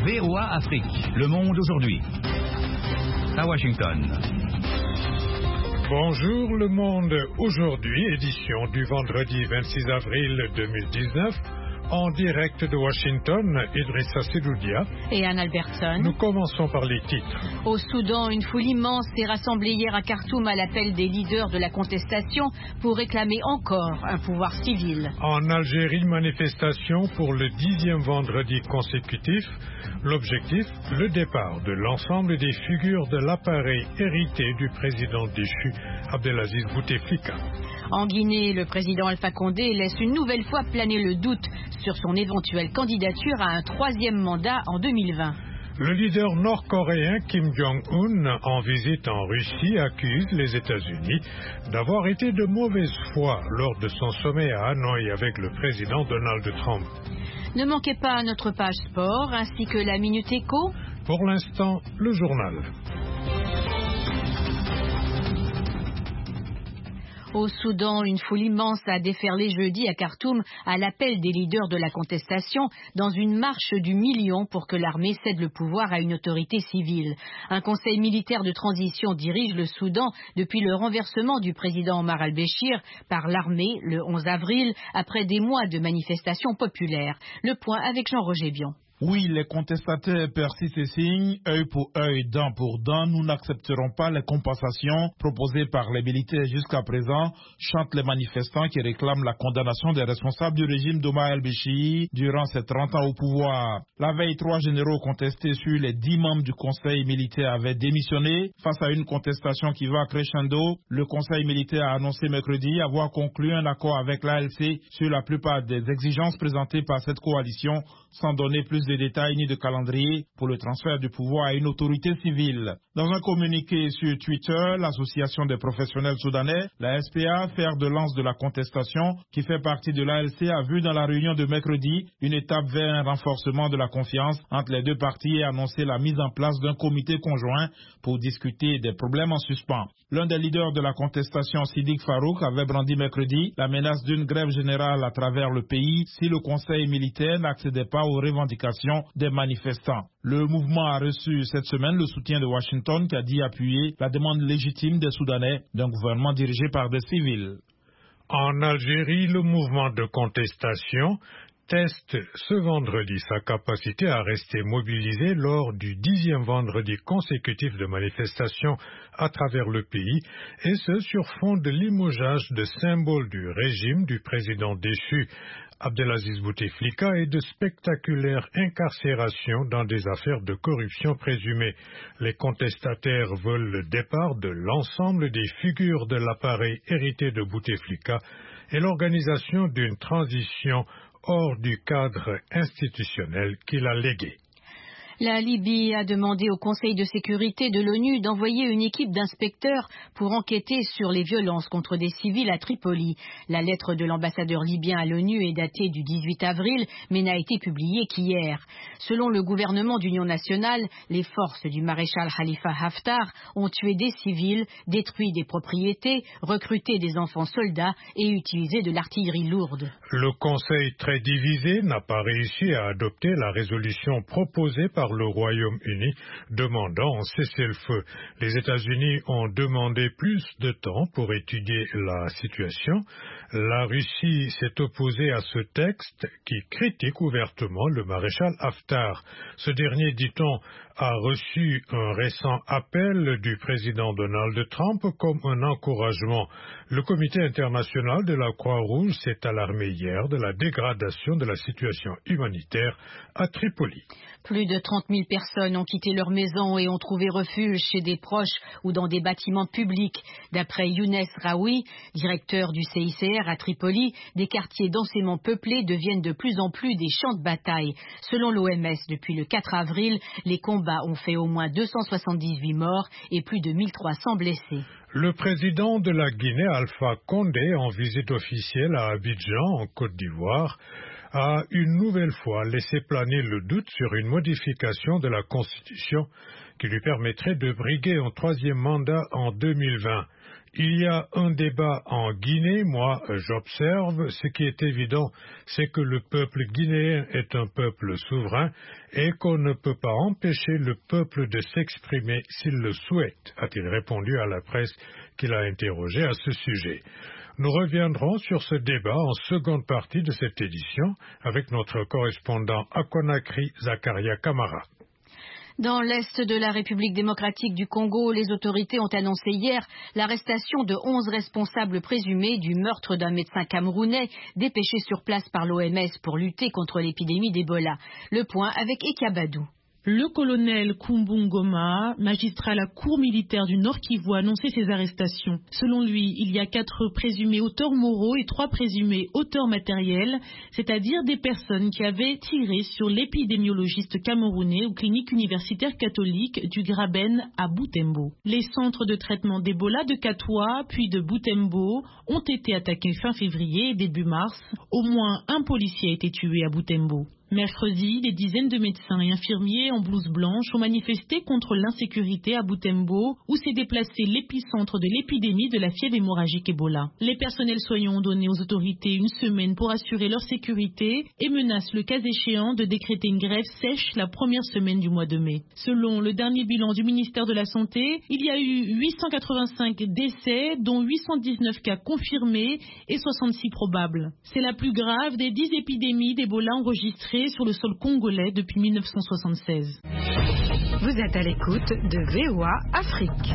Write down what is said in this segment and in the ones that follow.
VOA Afrique, le monde aujourd'hui. À Washington. Bonjour le monde aujourd'hui, édition du vendredi 26 avril 2019. En direct de Washington, Idrissa Sedoudia et Anne Albertson. Nous commençons par les titres. Au Soudan, une foule immense s'est rassemblée hier à Khartoum à l'appel des leaders de la contestation pour réclamer encore un pouvoir civil. En Algérie, manifestation pour le 10e vendredi consécutif. L'objectif, le départ de l'ensemble des figures de l'appareil hérité du président déchu Abdelaziz Bouteflika. En Guinée, le président Alpha Condé laisse une nouvelle fois planer le doute sur son éventuelle candidature à un 3e mandat en 2020. Le leader nord-coréen Kim Jong-un, en visite en Russie, accuse les États-Unis d'avoir été de mauvaise foi lors de son sommet à Hanoï avec le président Donald Trump. Ne manquez pas notre page sport ainsi que la Minute Éco. Pour l'instant, le journal. Au Soudan, une foule immense a déferlé jeudi à Khartoum à l'appel des leaders de la contestation dans une marche du million pour que l'armée cède le pouvoir à une autorité civile. Un conseil militaire de transition dirige le Soudan depuis le renversement du président Omar al-Béchir par l'armée le 11 avril après des mois de manifestations populaires. Le point avec Jean-Roger Bion. Oui, les contestataires persistent et signent, œil pour œil, dent pour dent. Nous n'accepterons pas les compensations proposées par les militaires jusqu'à présent, chantent les manifestants qui réclament la condamnation des responsables du régime d'Omar el-Béchir durant ses 30 ans au pouvoir. La veille, 3 généraux contestés sur les 10 membres du conseil militaire avaient démissionné. Face à une contestation qui va crescendo, le conseil militaire a annoncé mercredi avoir conclu un accord avec l'ALC sur la plupart des exigences présentées par cette coalition, sans donner plus de détails ni de calendrier pour le transfert du pouvoir à une autorité civile. Dans un communiqué sur Twitter, l'association des professionnels soudanais, la SPA, fer de lance de la contestation, qui fait partie de l'ALC, a vu dans la réunion de mercredi une étape vers un renforcement de la confiance entre les deux parties et annoncé la mise en place d'un comité conjoint pour discuter des problèmes en suspens. L'un des leaders de la contestation, Sidik Farouk, avait brandi mercredi la menace d'une grève générale à travers le pays si le conseil militaire n'accédait pas aux revendications des manifestants. Le mouvement a reçu cette semaine le soutien de Washington qui a dit appuyer la demande légitime des Soudanais d'un gouvernement dirigé par des civils. En Algérie, le mouvement de contestation teste ce vendredi sa capacité à rester mobilisé lors du 10e vendredi consécutif de manifestations à travers le pays, et ce sur fond de limogeage de symboles du régime du président déchu Abdelaziz Bouteflika et de spectaculaires incarcérations dans des affaires de corruption présumées. Les contestataires veulent le départ de l'ensemble des figures de l'appareil hérité de Bouteflika et l'organisation d'une transition hors du cadre institutionnel qu'il a légué. La Libye a demandé au Conseil de sécurité de l'ONU d'envoyer une équipe d'inspecteurs pour enquêter sur les violences contre des civils à Tripoli. La lettre de l'ambassadeur libyen à l'ONU est datée du 18 avril, mais n'a été publiée qu'hier. Selon le gouvernement d'union nationale, les forces du maréchal Khalifa Haftar ont tué des civils, détruit des propriétés, recruté des enfants soldats et utilisé de l'artillerie lourde. Le Conseil, très divisé, n'a pas réussi à adopter la résolution proposée par le Royaume-Uni demandant un cessez-le-feu. Les États-Unis ont demandé plus de temps pour étudier la situation. La Russie s'est opposée à ce texte qui critique ouvertement le maréchal Haftar. Ce dernier, dit-on, a reçu un récent appel du président Donald Trump comme un encouragement. Le Comité international de la Croix-Rouge s'est alarmé hier de la dégradation de la situation humanitaire à Tripoli. Plus de 30 000 personnes ont quitté leur maison et ont trouvé refuge chez des proches ou dans des bâtiments publics. D'après Younes Raoui, directeur du CICR à Tripoli, des quartiers densément peuplés deviennent de plus en plus des champs de bataille. Selon l'OMS, depuis le 4 avril, les combats ont fait au moins 278 morts et plus de 1300 blessés. Le président de la Guinée, Alpha Condé, en visite officielle à Abidjan, en Côte d'Ivoire, a une nouvelle fois laissé planer le doute sur une modification de la Constitution qui lui permettrait de briguer un 3e mandat en 2020. Il y a un débat en Guinée, moi j'observe, ce qui est évident, c'est que le peuple guinéen est un peuple souverain et qu'on ne peut pas empêcher le peuple de s'exprimer s'il le souhaite, a-t-il répondu à la presse qu'il a interrogé à ce sujet. Nous reviendrons sur ce débat en seconde partie de cette édition avec notre correspondant à Conakry, Zakaria Kamara. Dans l'est de la République démocratique du Congo, les autorités ont annoncé hier l'arrestation de 11 responsables présumés du meurtre d'un médecin camerounais dépêché sur place par l'OMS pour lutter contre l'épidémie d'Ebola. Le point avec Ekabadou. Le colonel Kumbungoma, magistrat à la cour militaire du Nord Kivu, a annoncé ces arrestations. Selon lui, il y a 4 présumés auteurs moraux et 3 présumés auteurs matériels, c'est-à-dire des personnes qui avaient tiré sur l'épidémiologiste camerounais aux cliniques universitaires catholiques du Graben à Butembo. Les centres de traitement d'Ebola de Katwa puis de Butembo ont été attaqués fin février et début mars. Au moins un policier a été tué à Butembo. Mercredi, des dizaines de médecins et infirmiers en blouse blanche ont manifesté contre l'insécurité à Butembo, où s'est déplacé l'épicentre de l'épidémie de la fièvre hémorragique Ebola. Les personnels soignants ont donné aux autorités une semaine pour assurer leur sécurité et menacent le cas échéant de décréter une grève sèche la première semaine du mois de mai. Selon le dernier bilan du ministère de la Santé, il y a eu 885 décès, dont 819 cas confirmés et 66 probables. C'est la plus grave des 10 épidémies d'Ebola enregistrées sur le sol congolais depuis 1976. Vous êtes à l'écoute de VOA Afrique.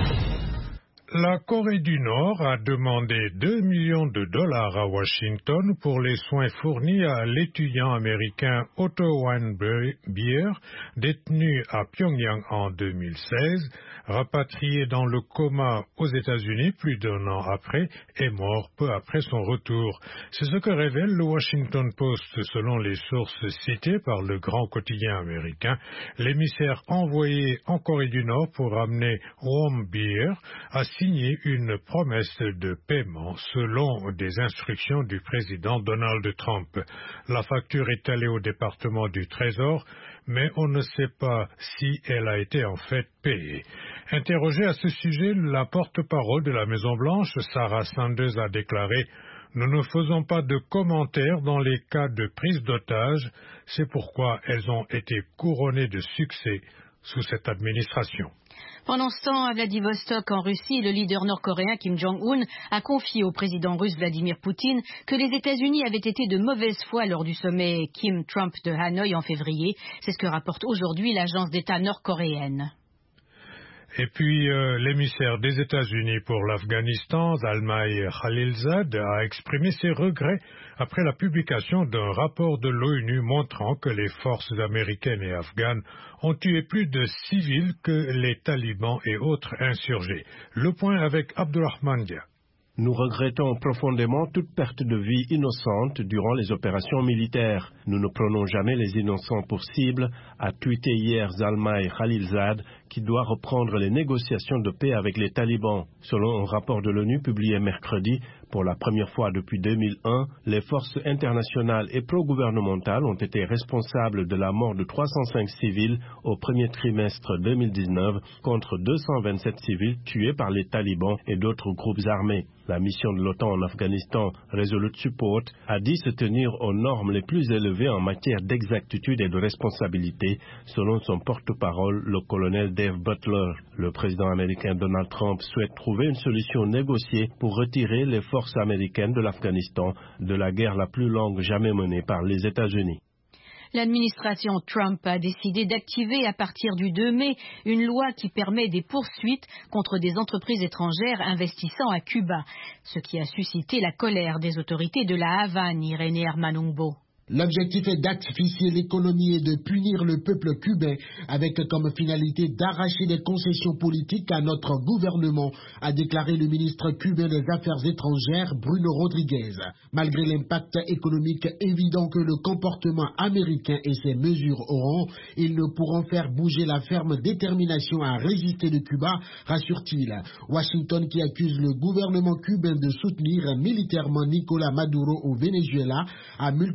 La Corée du Nord a demandé $2 millions à Washington pour les soins fournis à l'étudiant américain Otto Warmbier, détenu à Pyongyang en 2016, rapatrié dans le coma aux États-Unis plus d'1 an après et mort peu après son retour. C'est ce que révèle le Washington Post selon les sources citées par le grand quotidien américain. L'émissaire envoyé en Corée du Nord pour ramener Warmbier a signé une promesse de paiement selon des instructions du président Donald Trump. La facture est allée au département du Trésor, mais on ne sait pas si elle a été en fait payée. Interrogée à ce sujet, la porte-parole de la Maison-Blanche, Sarah Sanders, a déclaré « Nous ne faisons pas de commentaires dans les cas de prise d'otages, c'est pourquoi elles ont été couronnées de succès sous cette administration ». Pendant ce temps, à Vladivostok, en Russie, le leader nord-coréen Kim Jong-un a confié au président russe Vladimir Poutine que les États-Unis avaient été de mauvaise foi lors du sommet Kim-Trump de Hanoï en février. C'est ce que rapporte aujourd'hui l'agence d'État nord-coréenne. Et puis, l'émissaire des États-Unis pour l'Afghanistan, Zalmay Khalilzad, a exprimé ses regrets après la publication d'un rapport de l'ONU montrant que les forces américaines et afghanes ont tué plus de civils que les talibans et autres insurgés. Le point avec Abdurrahman Dia. Nous regrettons profondément toute perte de vie innocente durant les opérations militaires. Nous ne prenons jamais les innocents pour cible, a tweeté hier Zalmay Khalilzad, qui doit reprendre les négociations de paix avec les talibans. Selon un rapport de l'ONU publié mercredi, pour la première fois depuis 2001, les forces internationales et pro-gouvernementales ont été responsables de la mort de 305 civils au premier trimestre 2019 contre 227 civils tués par les talibans et d'autres groupes armés. La mission de l'OTAN en Afghanistan, Resolute Support, a dit se tenir aux normes les plus élevées en matière d'exactitude et de responsabilité, selon son porte-parole, le colonel Dave Butler. Le président américain Donald Trump souhaite trouver une solution négociée pour retirer les forces américaines de l'Afghanistan de la guerre la plus longue jamais menée par les États-Unis. L'administration Trump a décidé d'activer à partir du 2 mai une loi qui permet des poursuites contre des entreprises étrangères investissant à Cuba, ce qui a suscité la colère des autorités de la Havane, Irénée Armanumbo. L'objectif est d'asphyxier l'économie et de punir le peuple cubain avec comme finalité d'arracher des concessions politiques à notre gouvernement, a déclaré le ministre cubain des Affaires étrangères Bruno Rodriguez. Malgré l'impact économique évident que le comportement américain et ses mesures auront, ils ne pourront faire bouger la ferme détermination à résister de Cuba, rassure-t-il. Washington, qui accuse le gouvernement cubain de soutenir militairement Nicolás Maduro au Venezuela, a multiplié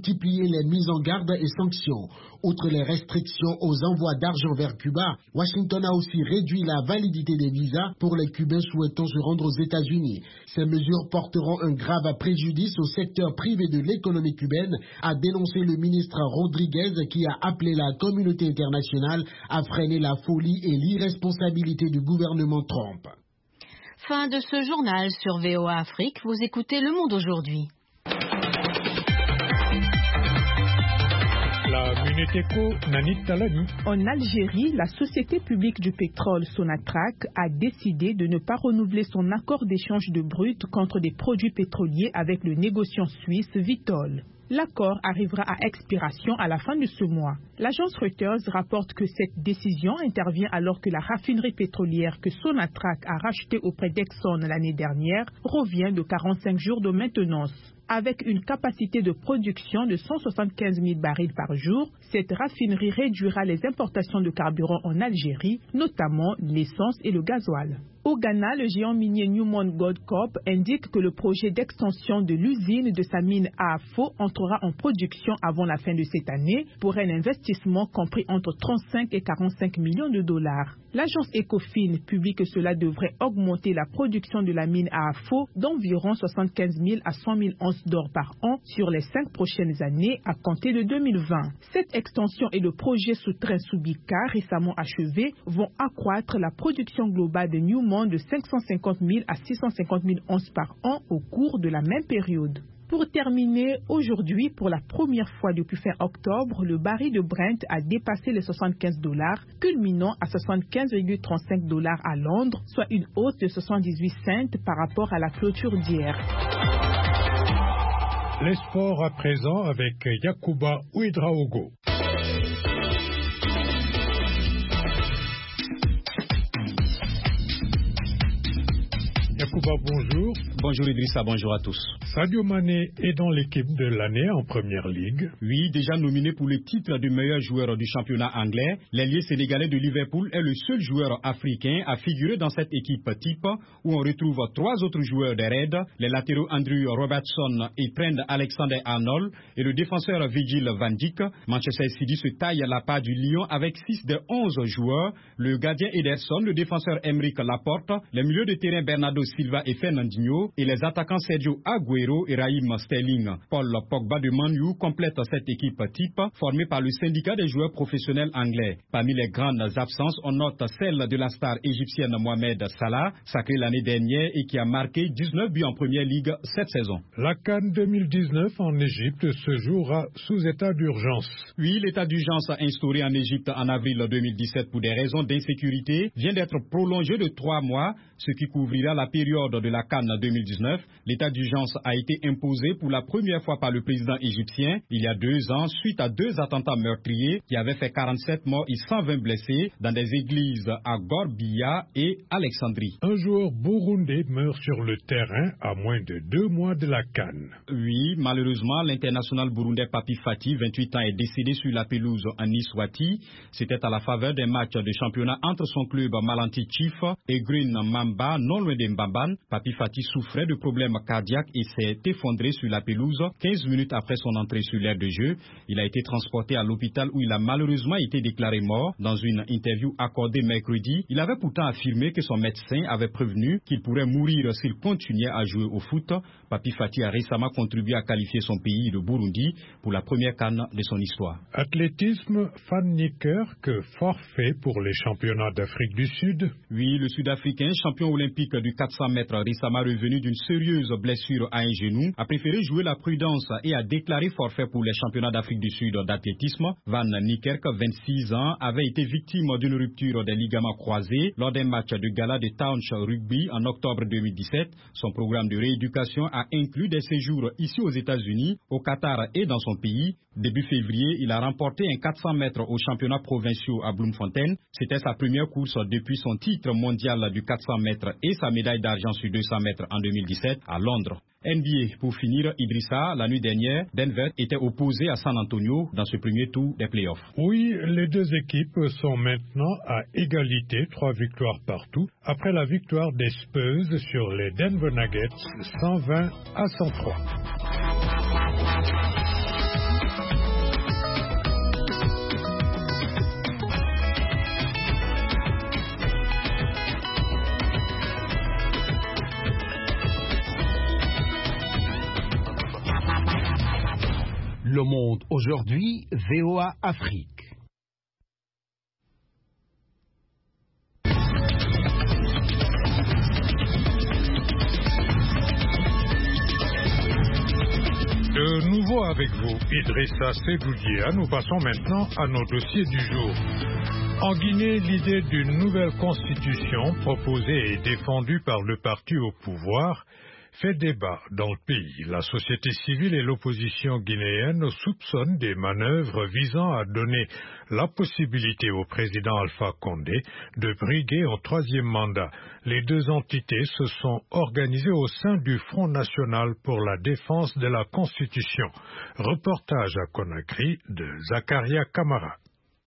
parmi les mises en garde et sanctions. Outre les restrictions aux envois d'argent vers Cuba, Washington a aussi réduit la validité des visas pour les Cubains souhaitant se rendre aux États-Unis. Ces mesures porteront un grave préjudice au secteur privé de l'économie cubaine, a dénoncé le ministre Rodriguez, qui a appelé la communauté internationale à freiner la folie et l'irresponsabilité du gouvernement Trump. Fin de ce journal sur VOA Afrique. Vous écoutez Le Monde aujourd'hui. La Minute Éco, Nanit Talani. En Algérie, la société publique du pétrole Sonatrach a décidé de ne pas renouveler son accord d'échange de brut contre des produits pétroliers avec le négociant suisse Vitol. L'accord arrivera à expiration à la fin de ce mois. L'agence Reuters rapporte que cette décision intervient alors que la raffinerie pétrolière que Sonatrach a rachetée auprès d'Exxon l'année dernière revient de 45 jours de maintenance. Avec une capacité de production de 175 000 barils par jour, cette raffinerie réduira les importations de carburant en Algérie, notamment l'essence et le gasoil. Au Ghana, le géant minier Newmont Goldcorp indique que le projet d'extension de l'usine de sa mine à Afo entrera en production avant la fin de cette année pour un investissement compris entre 35 et 45 millions de dollars. L'agence Ecofin publie que cela devrait augmenter la production de la mine à Afo d'environ 75 000 à 100 000 onces d'or par an sur les 5 prochaines années à compter de 2020. Cette extension et le projet sous-train Subika récemment achevé vont accroître la production globale de Newmont de 550 000 à 650 000 onces par an au cours de la même période. Pour terminer, aujourd'hui, pour la première fois depuis fin octobre, le baril de Brent a dépassé les $75, culminant à $75,35 à Londres, soit une hausse de 78 cents par rapport à la clôture d'hier. Les sports à présent avec Yacouba Ouedraogo. Yacouba, bonjour. Bonjour Idrissa, bonjour à tous. Sadio Mané est dans l'équipe de l'année en première ligue. Oui, déjà nominé pour le titre du meilleur joueur du championnat anglais, l'ailier sénégalais de Liverpool est le seul joueur africain à figurer dans cette équipe type où on retrouve 3 autres joueurs des Reds, les latéraux Andrew Robertson et Trent Alexander-Arnold et le défenseur Virgil van Dijk. Manchester City se taille la part du lion avec 6 des 11 joueurs, le gardien Ederson, le défenseur Emerick Laporte, les milieux de terrain Bernardo Silva et Fernandinho et les attaquants Sergio Aguero et Raheem Sterling. Paul Pogba de Man U complète cette équipe type formée par le syndicat des joueurs professionnels anglais. Parmi les grandes absences, on note celle de la star égyptienne Mohamed Salah, sacré l'année dernière et qui a marqué 19 buts en première ligue cette saison. La CAN 2019 en Égypte se jouera sous état d'urgence. Oui, l'état d'urgence instauré en Égypte en avril 2017 pour des raisons d'insécurité vient d'être prolongé de 3 mois, ce qui couvrira la période de la CAN 2019. L'état d'urgence a été imposé pour la première fois par le président égyptien il y a 2 ans suite à 2 attentats meurtriers qui avaient fait 47 morts et 120 blessés dans des églises à Gorbia et Alexandrie. Un joueur burundais meurt sur le terrain à moins de 2 mois de la CAN. Oui, malheureusement, l'international burundais Papi Fati, 28 ans, est décédé sur la pelouse en Iswati. C'était à la faveur des matchs de championnat entre son club Malanti Chief et Green Mamba, non loin de Mbamban. Papi Fati souffrait de problèmes cardiaques et s'est effondré sur la pelouse 15 minutes après son entrée sur l'aire de jeu. Il a été transporté à l'hôpital où il a malheureusement été déclaré mort. Dans une interview accordée mercredi, il avait pourtant affirmé que son médecin avait prévenu qu'il pourrait mourir s'il continuait à jouer au foot. Papi Fati a récemment contribué à qualifier son pays, le Burundi, pour la première CAN de son histoire. Athlétisme, Van Niekerk, forfait pour les championnats d'Afrique du Sud. Oui, le Sud-Africain, champion olympique du 400 mètres, récemment revenu d'une sérieuse blessure à un genou, a préféré jouer la prudence et a déclaré forfait pour les championnats d'Afrique du Sud d'athlétisme. Van Niekerk, 26 ans, avait été victime d'une rupture des ligaments croisés lors d'un match de gala de Township Rugby en octobre 2017. Son programme de rééducation a inclus des séjours ici aux États-Unis, au Qatar et dans son pays. Début février, il a remporté un 400 mètres aux championnats provinciaux à Bloemfontein. C'était sa première course depuis son titre mondial du 400 mètres et sa médaille d'argent sur 200 mètres en 2017 à Londres. NBA, pour finir, Idrissa, la nuit dernière, Denver était opposé à San Antonio dans ce premier tour des playoffs. Oui, les 2 équipes sont maintenant à égalité, 3 victoires partout, après la victoire des Spurs sur les Denver Nuggets, 120 à 103. Le Monde aujourd'hui, VOA Afrique. De nouveau avec vous, Idrissa Seydoudia. Nous passons maintenant à nos dossiers du jour. En Guinée, l'idée d'une nouvelle constitution proposée et défendue par le parti au pouvoir fait débat dans le pays. La société civile et l'opposition guinéenne soupçonnent des manœuvres visant à donner la possibilité au président Alpha Condé de briguer un troisième mandat. Les deux entités se sont organisées au sein du Front national pour la défense de la Constitution. Reportage à Conakry de Zakaria Kamara.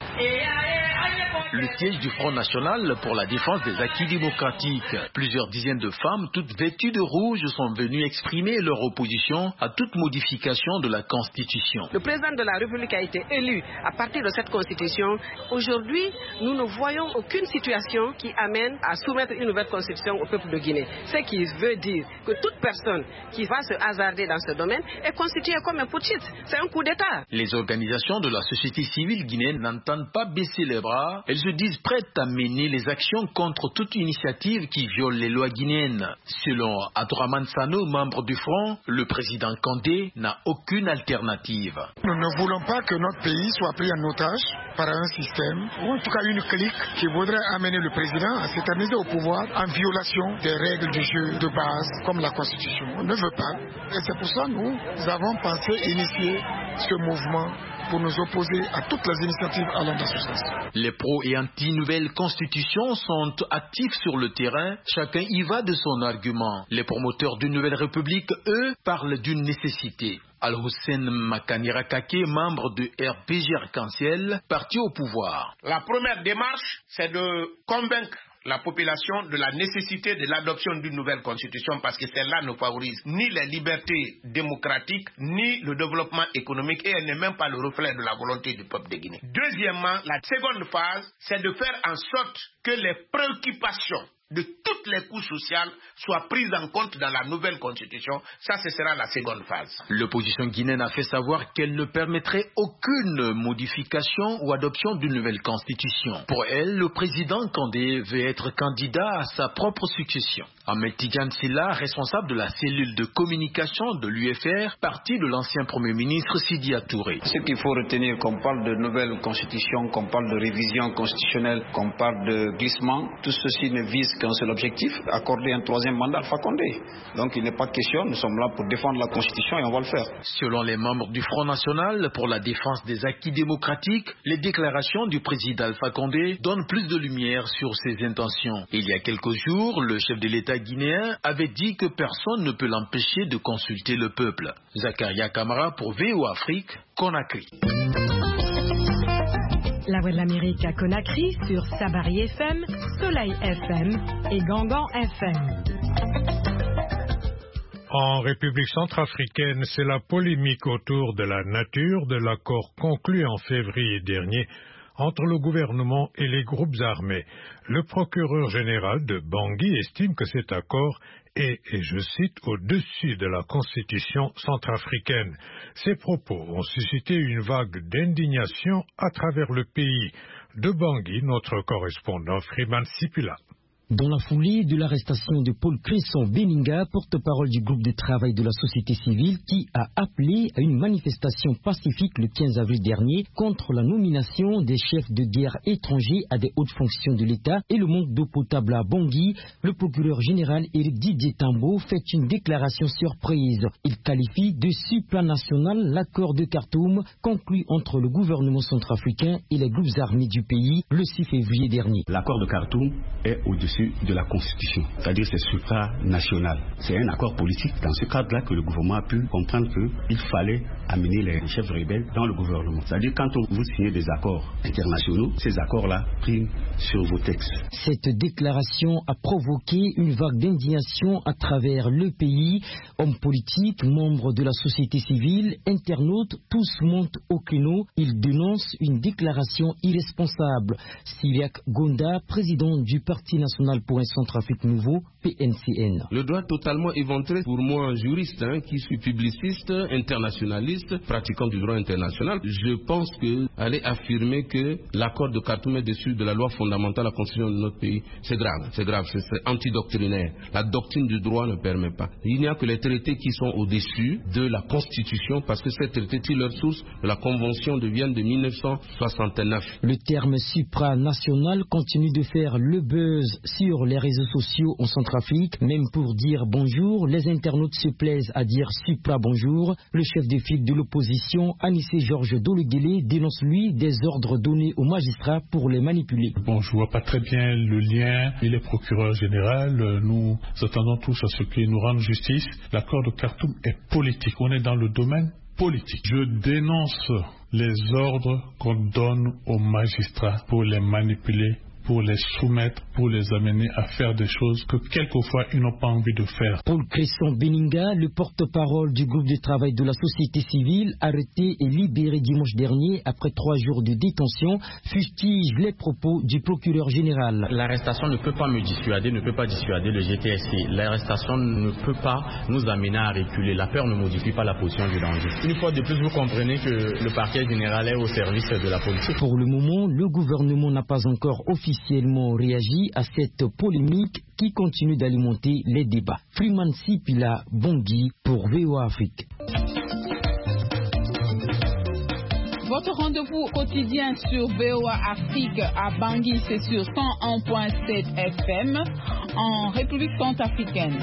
Le siège du Front national pour la défense des acquis démocratiques. Plusieurs dizaines de femmes, toutes vêtues de rouge, sont venues exprimer leur opposition à toute modification de la Constitution. Le président de la République a été élu à partir de cette Constitution. Aujourd'hui, nous ne voyons aucune situation qui amène à soumettre une nouvelle Constitution au peuple de Guinée. Ce qui veut dire que toute personne qui va se hasarder dans ce domaine est constituée comme un putschiste. C'est un coup d'État. Les organisations de la société civile guinéenne n'entendent pas baisser les bras. Elles se disent prêtes à mener les actions contre toute initiative qui viole les lois guinéennes. Selon Abdourahmane Sano, membre du Front, le président Condé n'a aucune alternative. Nous ne voulons pas que notre pays soit pris en otage par un système, ou en tout cas une clique qui voudrait amener le président à s'éterniser au pouvoir en violation des règles du jeu de base, comme la Constitution. On ne veut pas. Et c'est pour ça que nous avons pensé initier ce mouvement pour nous opposer à toutes les initiatives allant dans ce sens. Les pro et anti-nouvelle constitution sont actifs sur le terrain. Chacun y va de son argument. Les promoteurs d'une nouvelle république, eux, parlent d'une nécessité. Al-Hussein Makanira Kake, membre de RPG Arc-en-Ciel, parti au pouvoir. La première démarche, c'est de convaincre la population de la nécessité de l'adoption d'une nouvelle constitution parce que celle-là ne favorise ni les libertés démocratiques ni le développement économique et elle n'est même pas le reflet de la volonté du peuple de Guinée. Deuxièmement, la seconde phase, c'est de faire en sorte que les préoccupations de toutes les couches sociales soient prises en compte dans la nouvelle constitution. Ça, ce sera la seconde phase. L'opposition guinéenne a fait savoir qu'elle ne permettrait aucune modification ou adoption d'une nouvelle constitution. Pour elle, le président Condé veut être candidat à sa propre succession. Ahmed Tidiane Silla, responsable de la cellule de communication de l'UFR, parti de l'ancien Premier ministre Sidi Touré. Ce qu'il faut retenir, qu'on parle de nouvelle constitution, qu'on parle de révision constitutionnelle, qu'on parle de glissement, tout ceci ne vise qu'un seul objectif, accorder un troisième mandat à Alpha Condé. Donc il n'est pas question, nous sommes là pour défendre la Constitution et on va le faire. Selon les membres du Front national pour la défense des acquis démocratiques, les déclarations du président Alpha Condé donnent plus de lumière sur ses intentions. Il y a quelques jours, le chef de l'État guinéen avait dit que personne ne peut l'empêcher de consulter le peuple. Zakaria Kamara pour VOA Afrique, Conakry. La Voix de l'Amérique à Conakry sur Sabari FM, Soleil FM et Gangan FM. En République centrafricaine, c'est la polémique autour de la nature de l'accord conclu en février dernier entre le gouvernement et les groupes armés. Le procureur général de Bangui estime que cet accord est, et je cite, au-dessus de la Constitution centrafricaine. Ces propos ont suscité une vague d'indignation à travers le pays. De Bangui, notre correspondant Freeman Sipula. Dans la foulée de l'arrestation de Paul Cresson Beninga, porte-parole du groupe de travail de la société civile, qui a appelé à une manifestation pacifique le 15 avril dernier contre la nomination des chefs de guerre étrangers à des hautes fonctions de l'État et le manque d'eau potable à Bangui, le procureur général Éric Didier Tambo fait une déclaration surprise. Il qualifie de supranational l'accord de Khartoum conclu entre le gouvernement centrafricain et les groupes armés du pays le 6 février dernier. L'accord de Khartoum est au-dessus de la Constitution, c'est-à-dire c'est supranational. C'est un accord politique dans ce cadre-là que le gouvernement a pu comprendre qu'il fallait amener les chefs rebelles dans le gouvernement. C'est-à-dire quand vous signez des accords internationaux, ces accords-là priment sur vos textes. Cette déclaration a provoqué une vague d'indignation à travers le pays. Hommes politiques, membres de la société civile, internautes, tous montent au créneau. Ils dénoncent une déclaration irresponsable. Siliak Gonda, président du Parti national national pour un Centrafrique nouveau, PNCN. Le droit totalement éventré pour moi, juriste, qui suis publiciste, internationaliste, pratiquant du droit international, je pense que aller affirmer que l'accord de Khartoum est dessus de la loi fondamentale, la constitution de notre pays, c'est grave, c'est antidoctrinaire. La doctrine du droit ne permet pas. Il n'y a que les traités qui sont au-dessus de la constitution, parce que ces traités tirent leur source de la convention de Vienne de 1969. Le terme supranational continue de faire le buzz sur les réseaux sociaux en Centrafrique. Même pour dire bonjour, les internautes se plaisent à dire supra-bonjour. Le chef de file de l'opposition, Anissé Georges Dologuélé, dénonce lui des ordres donnés aux magistrats pour les manipuler. Bon, je vois pas très bien le lien. Il est procureur général. Nous attendons tous à ce qu'il nous rende justice. L'accord de Khartoum est politique. On est dans le domaine politique. Je dénonce les ordres qu'on donne aux magistrats pour les manipuler, pour les soumettre, pour les amener à faire des choses que quelquefois ils n'ont pas envie de faire. Paul Cresson Beninga, le porte-parole du groupe de travail de la société civile, arrêté et libéré dimanche dernier après 3 jours de détention, fustige les propos du procureur général. L'arrestation ne peut pas me dissuader, ne peut pas dissuader le GTSC. L'arrestation ne peut pas nous amener à reculer. La peur ne modifie pas la position du danger. Une fois de plus, vous comprenez que le parquet général est au service de la politique. Pour le moment, le gouvernement n'a pas encore officiellement réagi à cette polémique qui continue d'alimenter les débats. Freeman Sipila Bongui pour VOA Afrique. Votre rendez-vous quotidien sur VOA Afrique à Bangui, c'est sur 101.7 FM en République centrafricaine.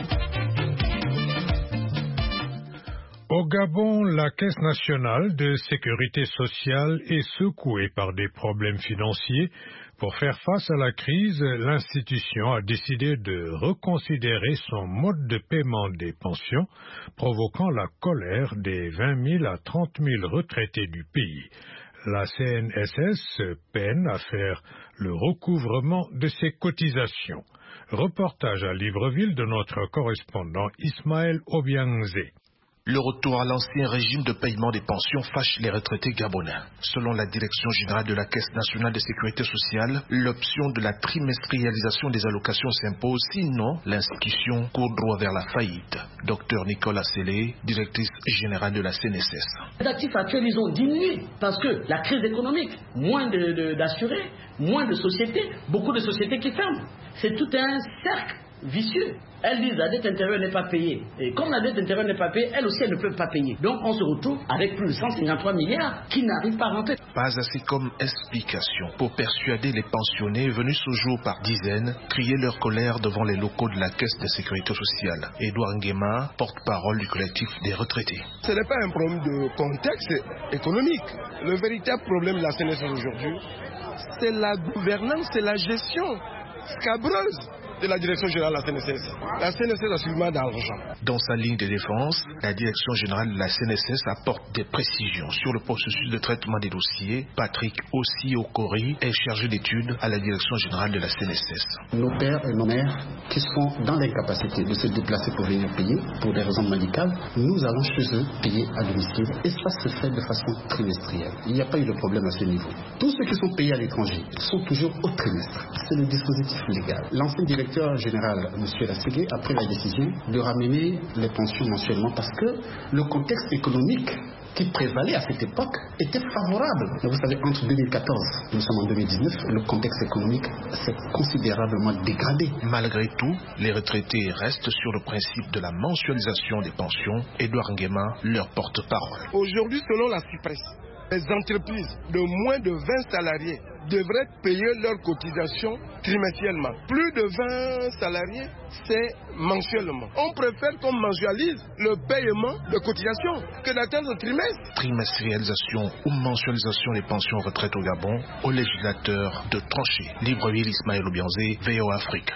Au Gabon, la Caisse nationale de sécurité sociale est secouée par des problèmes financiers. Pour faire face à la crise, l'institution a décidé de reconsidérer son mode de paiement des pensions, provoquant la colère des 20 000 à 30 000 retraités du pays. La CNSS peine à faire le recouvrement de ses cotisations. Reportage à Libreville de notre correspondant Ismaël Obiangze. Le retour à l'ancien régime de paiement des pensions fâche les retraités gabonais. Selon la direction générale de la Caisse nationale de sécurité sociale, l'option de la trimestrialisation des allocations s'impose, sinon l'institution court droit vers la faillite. Docteur Nicolas Sellé, directrice générale de la CNSS. Les actifs actuels, ils ont diminué parce que la crise économique, moins d'assurés, moins de sociétés, beaucoup de sociétés qui ferment. C'est tout un cercle vicieux. Elles disent la dette intérieure n'est pas payée. Et comme la dette intérieure n'est pas payée, elles aussi elles ne peuvent pas payer. Donc on se retrouve avec plus de 153 milliards qui n'arrivent pas à rentrer. Pas assez comme explication pour persuader les pensionnés venus ce jour par dizaines crier leur colère devant les locaux de la Caisse de sécurité sociale. Edouard Nguema, porte-parole du collectif des retraités. Ce n'est pas un problème de contexte économique. Le véritable problème de la CNSS aujourd'hui, c'est la gouvernance, c'est la gestion scabreuse de la direction générale de la CNSS. La CNSS a suffisamment d'argent. Dans sa ligne de défense, la direction générale de la CNSS apporte des précisions sur le processus de traitement des dossiers. Patrick Ossi-Okori est chargé d'études à la direction générale de la CNSS. Nos pères et nos mères qui sont dans l'incapacité de se déplacer pour venir payer pour des raisons médicales, nous allons chez eux payer à domicile et ça se fait de façon trimestrielle. Il n'y a pas eu de problème à ce niveau. Tous ceux qui sont payés à l'étranger sont toujours au trimestre. C'est le dispositif légal. L'ancien directeur général, M. Lassigué, a pris la décision de ramener les pensions mensuellement parce que le contexte économique qui prévalait à cette époque était favorable. Mais vous savez, entre 2014 et nous sommes en 2019, le contexte économique s'est considérablement dégradé. Malgré tout, les retraités restent sur le principe de la mensualisation des pensions. Edouard Nguema, leur porte-parole. Aujourd'hui, selon la CIPRES, les entreprises de moins de 20 salariés devraient payer leurs cotisations trimestriellement. Plus de 20 salariés, c'est mensuellement. On préfère qu'on mensualise le paiement de cotisations que d'attendre un trimestre. Trimestrialisation ou mensualisation des pensions retraite au Gabon, aux législateurs de trancher. Libreville, Ismaël Obiangze, VOA Afrique.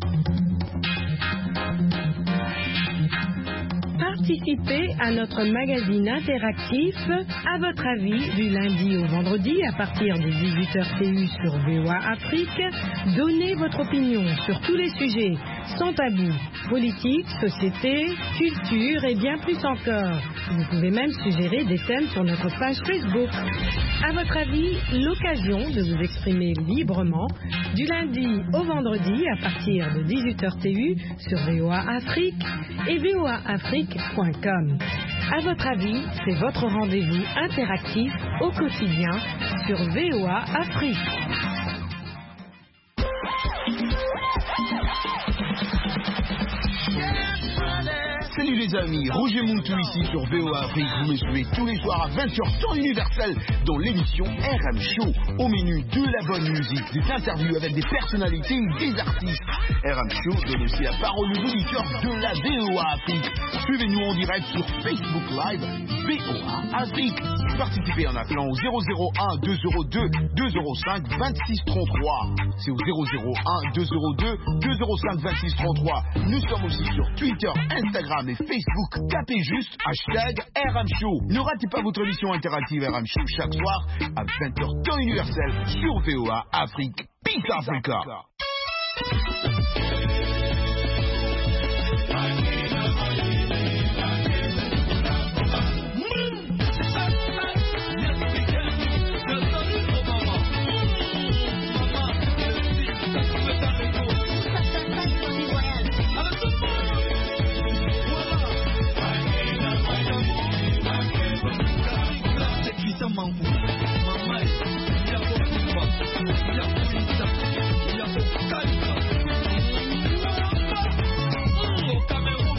Participez à notre magazine interactif À votre avis du lundi au vendredi à partir de 18h TU sur VOA Afrique. Donnez votre opinion sur tous les sujets sans tabou. Politique, société, culture et bien plus encore. Vous pouvez même suggérer des thèmes sur notre page Facebook. À votre avis, l'occasion de vous exprimer librement du lundi au vendredi à partir de 18h TU sur VOA Afrique et voaafrique.com. À votre avis, c'est votre rendez-vous interactif au quotidien sur VOA Afrique. Salut les amis, Roger Moutou ici sur VOA Afrique. Vous me suivez tous les soirs à 20h temps universel dans l'émission RM Show. Au menu de la bonne musique, des interviews avec des personnalités ou des artistes. RM Show donne aussi la parole aux auditeurs de la VOA Afrique. Suivez-nous en direct sur Facebook Live VOA Afrique. Participez en appelant au 001 202 205 26 33. C'est au 001 202 205 26 33. Nous sommes aussi sur Twitter, Instagram et Facebook. Tapez juste hashtag RM Show. Ne ratez pas votre émission interactive RM Show chaque soir à 20h temps universel sur VOA Afrique. Peace Africa. Mama,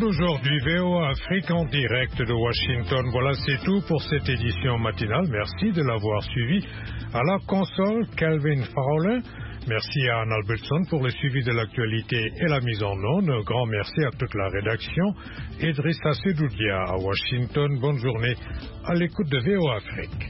aujourd'hui VOA Afrique en direct de Washington. Voilà, c'est tout pour cette édition matinale. Merci de l'avoir suivi. À la console, Calvin Fowler. Merci à Anne Albertson pour le suivi de l'actualité et la mise en onde. Un grand merci à toute la rédaction. Idrissa Sedoudia à Washington. Bonne journée à l'écoute de VOA Afrique.